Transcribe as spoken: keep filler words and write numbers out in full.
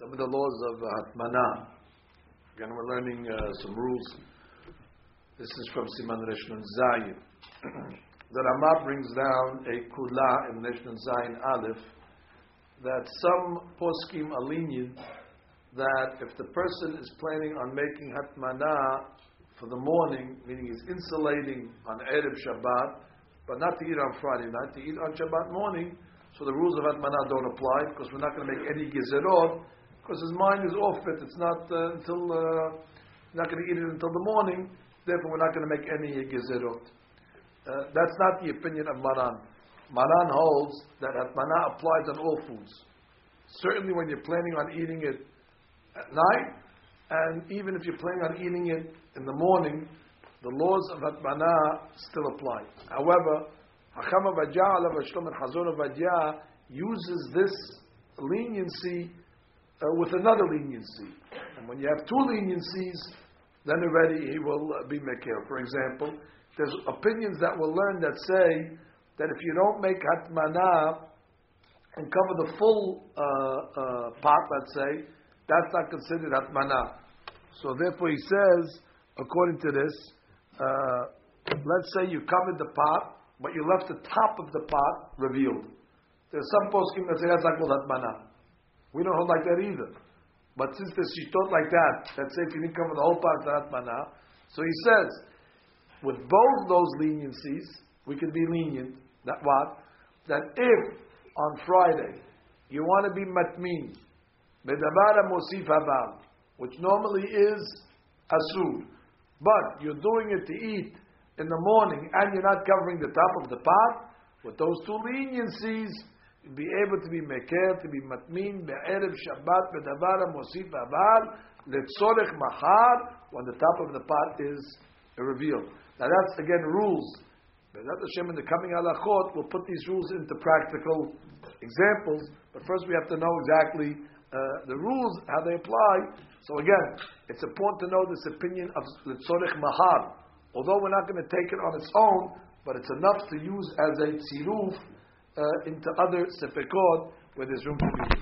some of the laws of Hatmana. Again, we're learning uh, some rules. This is from Siman Resh Nun Zayin. The Rama brings down a kula in Resh Nun Zayin Aleph that some poskim are lenient that if the person is planning on making Hatmana for the morning, meaning he's insulating on Erev Shabbat, but not to eat on Friday night, to eat on Shabbat morning, so the rules of Hatmana don't apply because we're not going to make any gezerot because his mind is off it. It's not uh, until uh, not going to eat it until the morning. Therefore, we're not going to make any gezerot. Uh, that's not the opinion of Maran. Maran holds that Hatmana applies on all foods. Certainly, when you're planning on eating it at night, and even if you're planning on eating it in the morning, the laws of Hatmana still apply. However, Hacham Avadia, Alav Hashlom, and Hazon Avadia uses this leniency uh, with another leniency. And when you have two leniencies, then already he will uh, be Mekir. For example, there's opinions that we'll learn that say that if you don't make Hatmana and cover the full uh, uh, pot, let's say, that's not considered Hatmana. So therefore he says, according to this, uh, let's say you covered the pot, but you left the top of the pot revealed. There's some poskim that say that's not called Hatmana. We don't hold like that either. But since there's shittot like that, that say if you didn't cover the whole pot, it's not Hatmana. So he says, with both those leniencies, we can be lenient. That what? That if on Friday you want to be matmin, bedabara mosif habal, which normally is asur, but you're doing it to eat in the morning and you're not covering the top of the pot, with those two leniencies, you'll be able to be meker, to be matmin, be'erev Shabbat, bedavara mosif habal, letzorech mahar, when the top of the pot is revealed. Now that's again rules. Be'ezrat Hashem, in the coming halachot, we'll put these rules into practical examples, but first we have to know exactly uh, the rules, how they apply. So again, it's important to know this opinion of letzorech mahar. Although we're not going to take it on its own, but it's enough to use as a tziruf uh, into other sefekot where there's room to be.